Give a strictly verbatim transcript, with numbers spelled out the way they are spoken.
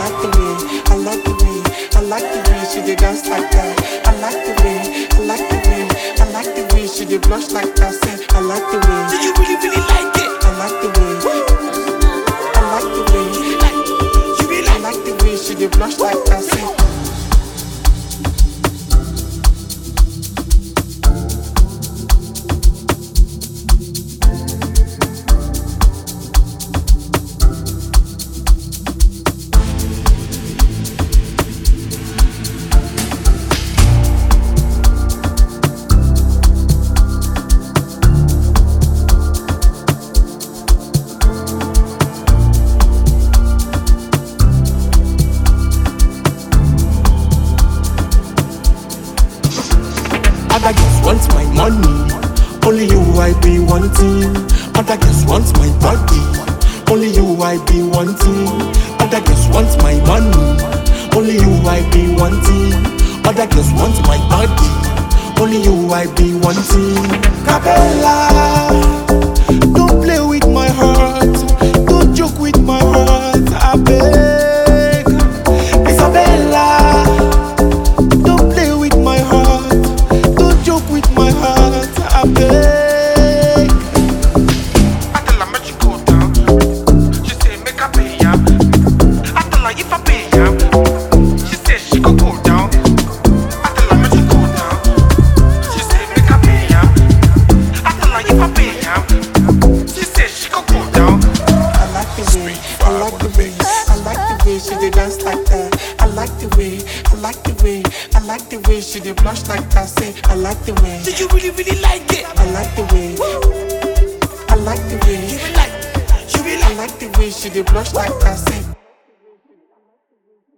like the way, I like the way, I like the way she dey dance like that. I like the way, I like the way, I like the way she dey blush like that. Say, I like the way. Do you really, really like it? I like the way, I like the way, You like, you really I like like the way she dey blush like that. Say, Other girls want my money, only you I be wanting. Other girls want my body, only you I be wanting. Other girls want my money, only you I be wanting. Other girls want my body, only you I be wanting. Capella, don't play with my heart, don't joke with my heart, I beg. Isabella, don't play with my heart, don't joke with my heart, I beg. I tell her make she go down. She say make her pay ya. I tell her if I pay ya, she say she go go down. I tell her make she go down. She say make her pay ya. I tell her if I pay ya, she say she go go down. I like the way, I like the way, I like the way she dey dance like that. I like the way, I like the way, I like the way she dey blush like that. Say, I like the way, Do you really, really like it? I like the way, I like the way, You really like, you really I like. like the way she dey blush like that. Say.